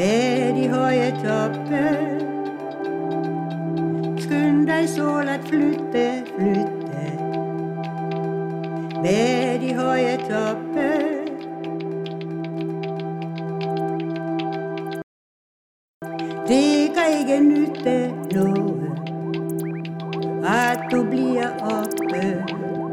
ved de høje toppe. Skynd dig sol at flytte, flytte ved de høje toppe. Det kan ikke nytte noget, at du bliver oppe.